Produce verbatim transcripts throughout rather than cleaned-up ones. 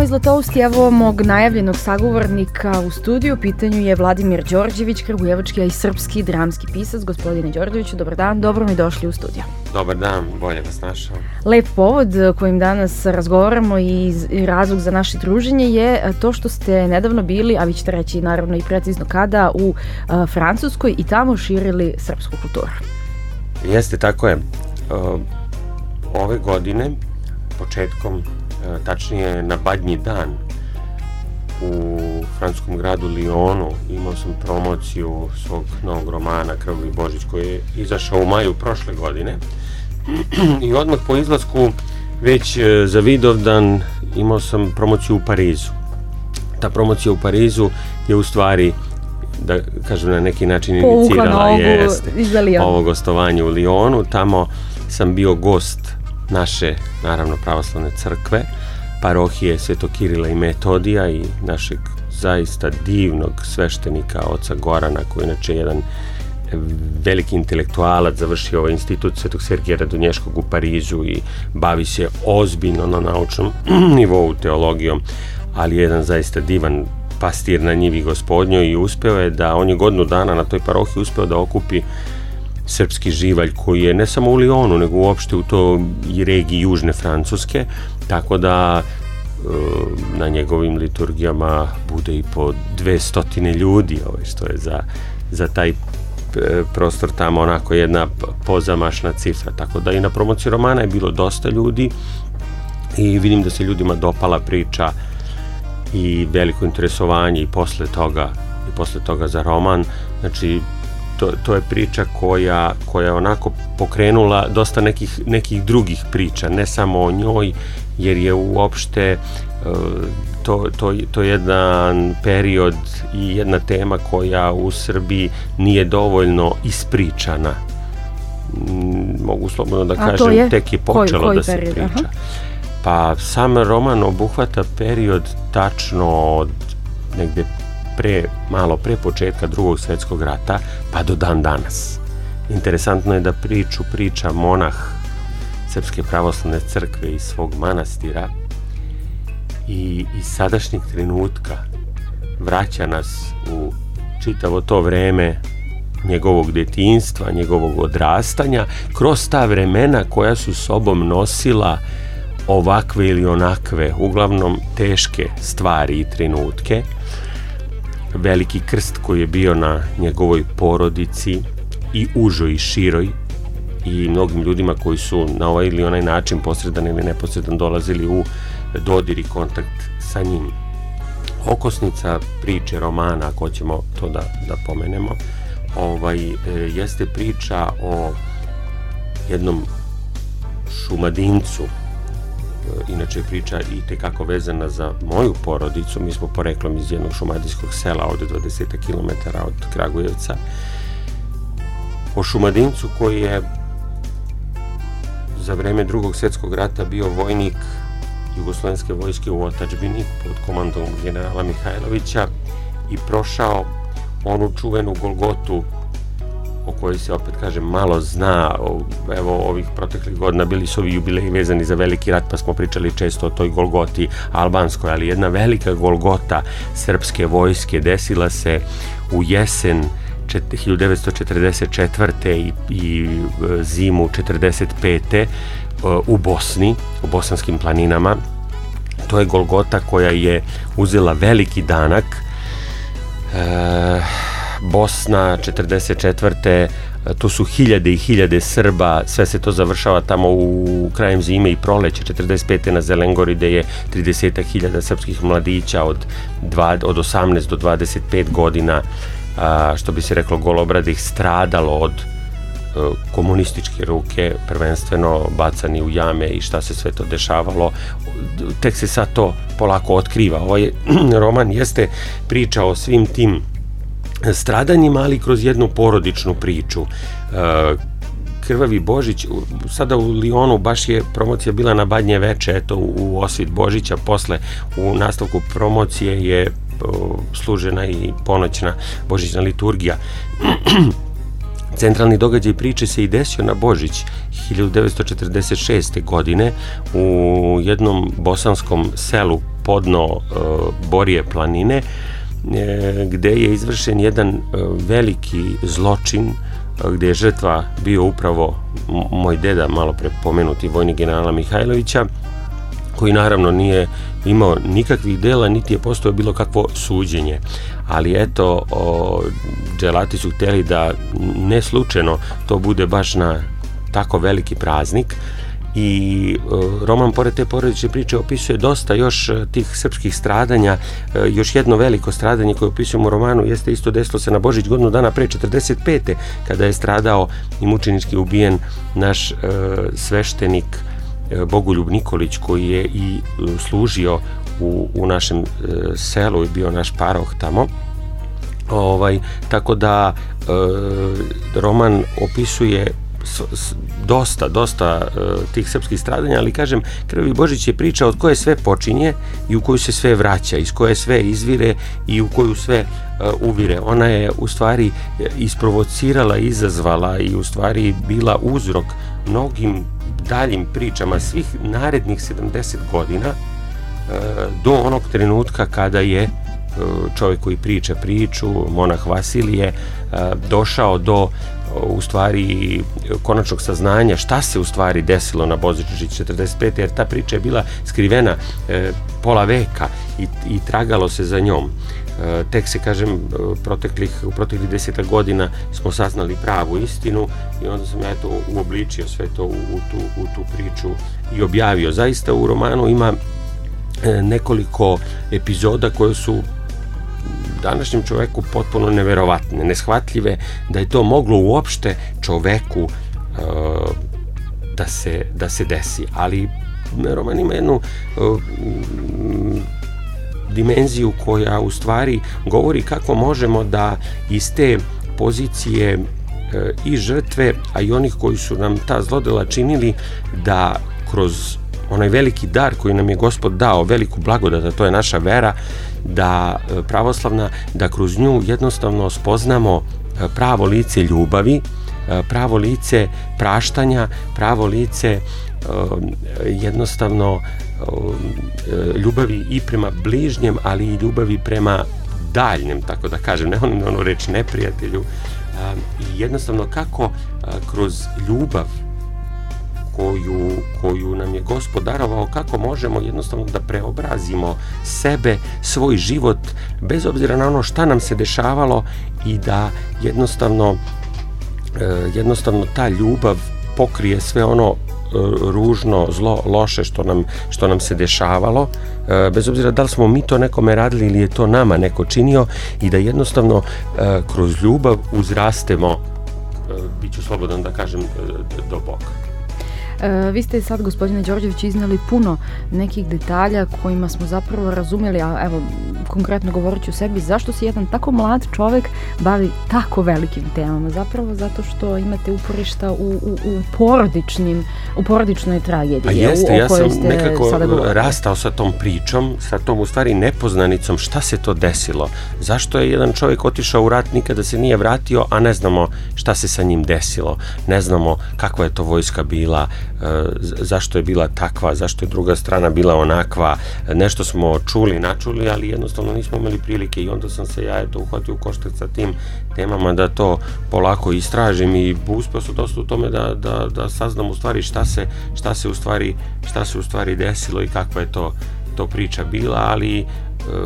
moj Zlatousti, evo mog najavljenog sagovornika u studiju. U pitanju je Vladimir Đorđević, kragujevački, a i srpski dramski pisac. Gospodine Đorđeviću, dobar dan, dobro mi došli u studio. Dobar dan, bolje vas našao. Lep povod kojim danas razgovaramo i razlog za naše druženje je to što ste nedavno bili, a vi ćete reći naravno i precizno kada, u a, Francuskoj i tamo širili srpsku kulturu. Jeste, tako je. Ove godine, početkom, tačnije na Badnji dan, u francuskom gradu Lyonu imao sam promociju svog novog romana Krvavi Božić, koji je izašao u maju prošle godine. I odmah po izlasku, već za Vidovdan, imao sam promociju u Parizu. Ta promocija u Parizu je u stvari, da kažem, na neki način inicirala jeste ovo gostovanje u Lyonu. Tamo sam bio gost naše, naravno, pravoslavne crkve, parohije Svetog Kirila i Metodija i našeg zaista divnog sveštenika, oca Gorana, koji je inače jedan veliki intelektualac, završio ovaj institut Svetog Sergija Radonješkog u Parizu i bavi se ozbiljno na naučnom nivou teologijom, ali jedan zaista divan pastir na njivi Gospodnjoj i uspeo je da, on je godinu dana na toj parohiji uspeo da okupi srpski živalj koji je ne samo u Lyonu, nego uopšte u toj regiji južne Francuske, tako da na njegovim liturgijama bude i po dve stotine ljudi, što je za, za taj prostor tamo onako jedna pozamašna cifra, tako da i na promociji romana je bilo dosta ljudi i vidim da se ljudima dopala priča i veliko interesovanje i posle toga i posle toga za roman. Znači to, to je priča koja, koja je onako pokrenula dosta nekih, nekih drugih priča, ne samo o njoj, jer je uopšte to, to, to je jedan period i jedna tema koja u Srbiji nije dovoljno ispričana. Mogu slobodno da kažem, je? tek je počelo koji, koji da se period? priča. Aha. Pa sam roman obuhvata period tačno od negde pre, malo pre početka Drugog svjetskog rata pa do dan danas. Interesantno je da priču priča monah Srpske pravoslavne crkve iz svog manastira i iz sadašnjeg trenutka vraća nas u čitavo to vreme njegovog detinjstva, njegovog odrastanja, kroz ta vremena koja su sobom nosila ovakve ili onakve, uglavnom teške stvari i trenutke. Veliki krst koji je bio na njegovoj porodici i užoj i široj i mnogim ljudima koji su na ovaj ili onaj način posredan ili neposredan dolazili u dodir i kontakt sa njim. Okosnica priče romana, ako ćemo to da, da pomenemo, ovaj, jeste priča o jednom Šumadincu. Inače je priča i tekako vezana za moju porodicu. Mi smo poreklom iz jednog šumadijskog sela od dvadeset kilometara od Kragujevca. O Šumadincu koji je za vreme Drugog svjetskog rata bio vojnik Jugoslovenske vojske u otadžbini pod komandom generala Mihajlovića i prošao onu čuvenu Golgotu o kojoj se, opet kažem, malo zna. Evo, ovih proteklih godina bili su ovi jubileji vezani za veliki rat, pa smo pričali često o toj Golgoti albanskoj, ali jedna velika Golgota srpske vojske desila se u jesen hiljadu devetsto četrdeset četvrte i, i zimu četrdeset pete u Bosni, u bosanskim planinama. To je Golgota koja je uzela veliki danak. E, Bosna četrdeset četvrte to su hiljade i hiljade Srba, sve se to završava tamo u krajem zime i proleće četrdeset pete na Zelengori, gde je trideset hiljada srpskih mladića od, dva, od osamnaest do dvadeset pet godina, a, što bi se reklo golobradih, stradalo od a, komunističke ruke, prvenstveno bacani u jame i šta se sve to dešavalo. Tek se sad to polako otkriva. Ovaj roman jeste priča o svim tim stradanjima, ali kroz jednu porodičnu priču. Krvavi Božić, sada u Lyonu baš je promocija bila na Badnje veče, eto u osvit Božića, posle u nastavku promocije je služena i ponoćna božićna liturgija. Centralni događaj priče se i desio na Božić hiljadu devetsto četrdeset šeste godine u jednom bosanskom selu podno Borije planine, gde je izvršen jedan veliki zločin, gde je žrtva bio upravo moj deda, malo pre pomenuti vojnik generala Mihajlovića, koji naravno nije imao nikakvih dela, niti je postojao bilo kakvo suđenje. Ali eto, o, dželati su htjeli da ne slučajno to bude baš na tako veliki praznik. I e, roman, pored te porodične priče, opisuje dosta još tih srpskih stradanja. E, još jedno veliko stradanje koje opisujemo u romanu jeste isto desilo se na Božić godinu dana pre četrdeset pete kada je stradao i mučenički ubijen naš e, sveštenik e, Bogoljub Nikolić, koji je i e, služio u, u našem e, selu i bio naš paroh tamo. Ovaj, tako da e, roman opisuje S, s, dosta, dosta uh, tih srpskih stradanja, ali kažem, Krvavi Božić je priča od koje sve počinje i u koju se sve vraća, iz koje sve izvire i u koju sve uh, uvire. Ona je u stvari isprovocirala, izazvala i u stvari bila uzrok mnogim daljim pričama svih narednih sedamdeset godina uh, do onog trenutka kada je čovjek koji priča priču, monah Vasilije, došao do u stvari konačnog saznanja šta se u stvari desilo na Božić četrdeset pete jer ta priča je bila skrivena e, pola veka i, i tragalo se za njom. E, tek se, kažem, proteklih, u proteklih desetak godina smo saznali pravu istinu i onda sam ja to uobličio sve to u, u, tu, u tu priču i objavio. Zaista u romanu ima e, nekoliko epizoda koje su današnjem čoveku potpuno neverovatne, neshvatljive, da je to moglo uopšte čoveku uh, da, se, da se desi. Ali roman ima jednu uh, dimenziju koja u stvari govori kako možemo da iz te pozicije uh, i žrtve, a i onih koji su nam ta zlodela činili, da kroz onaj veliki dar koji nam je Gospod dao, veliku blagodat, a to je naša vera, da pravoslavna, da kroz nju jednostavno spoznamo pravo lice ljubavi, pravo lice praštanja, pravo lice jednostavno ljubavi i prema bližnjem, ali i ljubavi prema daljnjem, tako da kažem, ne ono, ono reč neprijatelju. I jednostavno kako kroz ljubav koju, koju nam je Gospod darovao, kako možemo jednostavno da preobrazimo sebe, svoj život, bez obzira na ono šta nam se dešavalo i da jednostavno, jednostavno ta ljubav pokrije sve ono ružno, zlo, loše što nam, što nam se dešavalo, bez obzira da li smo mi to nekome radili ili je to nama neko činio, i da jednostavno kroz ljubav uzrastemo, bit ću slobodan da kažem, do Boga. E, vi ste sad, gospodine Đorđević, iznali puno nekih detalja kojima smo zapravo razumjeli, a evo, konkretno govorit ću o sebi, zašto se jedan tako mlad čovjek bavi tako velikim temama, zapravo zato što imate uporišta u, u, u porodičnim, u porodičnoj tragediji. A jeste, u, ja sam nekako sada rastao sa tom pričom, sa tom u stvari nepoznanicom, šta se to desilo, zašto je jedan čovjek otišao u rat, nikada se nije vratio, a ne znamo šta se sa njim desilo, ne znamo kakva je to vojska bila, zašto je bila takva, zašto je druga strana bila onakva, nešto smo čuli, načuli, ali jednostavno nismo imali prilike, i onda sam se ja eto uhvatio u koštac sa tim temama da to polako istražim, i uspio sam dosta u tome da, da, da saznam u stvari šta se, šta se u stvari, šta se u stvari desilo i kakva je to, to priča bila, ali e,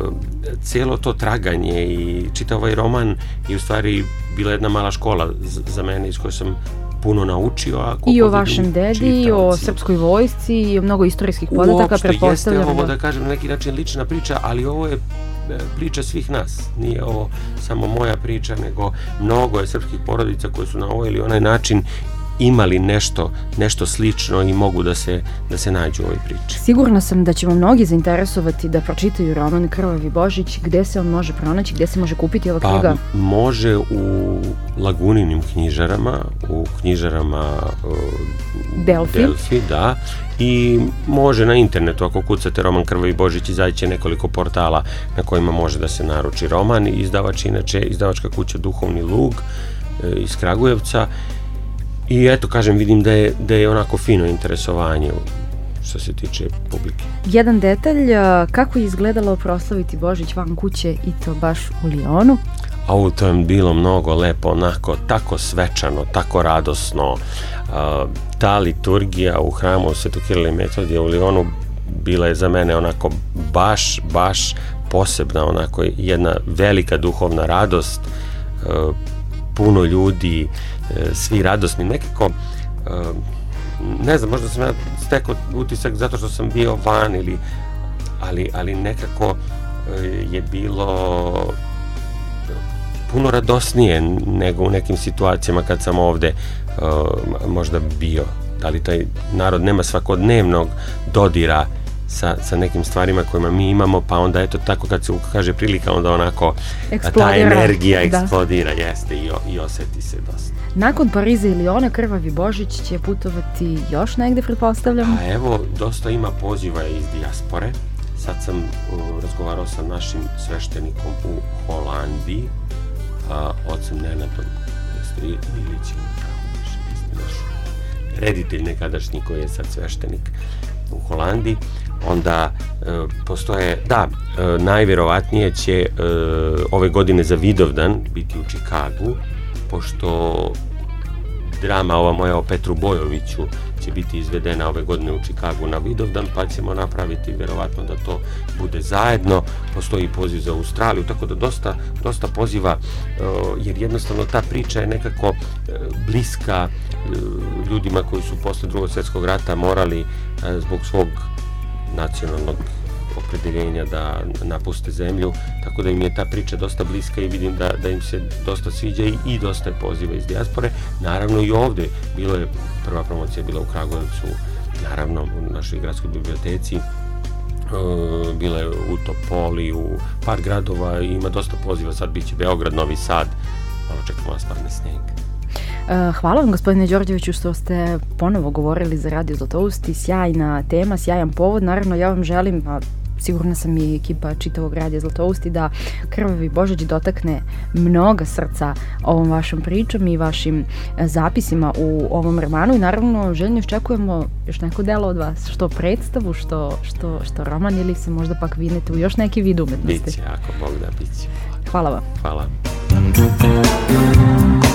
cijelo to traganje i čitav ovaj roman je u stvari bila jedna mala škola za mene iz koje sam puno naučio. A I o vašem dedi, i o srpskoj vojsci, i o mnogo istorijskih podataka, pretpostavljamo. Uopšte jeste ovo, da kažem, na neki način lična priča, ali ovo je priča svih nas. Nije ovo samo moja priča, nego mnogo je srpskih porodica koje su na ovaj ili onaj način imali nešto, nešto slično i mogu da se, da se nađu u ovoj priči. Sigurna sam da ćemo mnogi zainteresovati da pročitaju roman Krvavi Božić. Gde se on može pronaći, gde se može kupiti ova knjiga? Pa može u Laguninim knjižarama, u knjižarama uh, Delfi. Delfi, da, i može na internetu, ako kucate roman Krvavi Božić, izaći nekoliko portala na kojima može da se naruči roman. Izdavač, inače, izdavačka kuća Duhovni lug uh, iz Kragujevca. I eto, kažem, vidim da je, da je onako fino interesovanje što se tiče publike. Jedan detalj, kako je izgledalo proslaviti Božić van kuće i to baš u Lionu? A ovo to je bilo mnogo lepo, onako, tako svečano, tako radosno. Uh, ta liturgija u hramu Svetog Kirila i Metodija u Lionu bila je za mene onako baš, baš posebna, onako jedna velika duhovna radost, uh, puno ljudi, uh, svi radosni, nekako, uh, ne znam, možda sam ja stekao utisak zato što sam bio van, ili, ali, ali nekako uh, je bilo puno radosnije nego u nekim situacijama kad sam ovde uh, možda bio. Da li taj narod nema svakodnevnog dodira sa, sa nekim stvarima kojima mi imamo, pa onda eto tako kad se kaže prilika, onda onako eksplodira, ta energija eksplodira, da. Jeste, i, i oseti se dosta. Nakon Pariza i Liona Krvavi Božić će putovati još negde, pretpostavljam? A evo, dosta ima poziva iz dijaspore. Sad sam uh, razgovarao sa našim sveštenikom u Holandiji, a ocem Nenadom Ilićem, naš reditelj nekadašnji koji je sad sveštenik u Holandiji. Onda e, postoje, da, e, najvjerovatnije će e, ove godine za Vidovdan biti u Čikagu, pošto drama ova moja o Petru Bojoviću će biti izvedena ove godine u Čikagu na Vidovdan, pa ćemo napraviti vjerovatno da to bude zajedno. Postoji poziv za Australiju, tako da dosta, dosta poziva, jer jednostavno ta priča je nekako bliska ljudima koji su posle Drugog svjetskog rata morali zbog svog nacionalnog opredeljenja da napuste zemlju, tako da im je ta priča dosta bliska i vidim da, da im se dosta sviđa i, i dosta je poziva iz dijaspore. Naravno i ovde, bilo je, prva promocija bila u Kragujevcu, naravno u našoj gradskoj biblioteci, e, bila je u Topoli, u par gradova, i ima dosta poziva, sad bit će Beograd, Novi Sad, malo čekamo da spadne sneg. Hvala vam, gospodine Đorđeviću, što ste ponovo govorili za Radio Zlatousti. Sjajna tema, sjajan povod. Naravno, ja vam želim, a sigurna sam i ekipa čitavog Radija Zlatousti, da Krvavi Božić dotakne mnoga srca ovom vašom pričom i vašim zapisima u ovom romanu. I naravno, željno iščekujemo još neko delo od vas, što predstavu, što, što, što roman, ili se možda pak vinete u još neki vid umetnosti. Biće, ako Bog da, biće. Hvala vam. Hvala.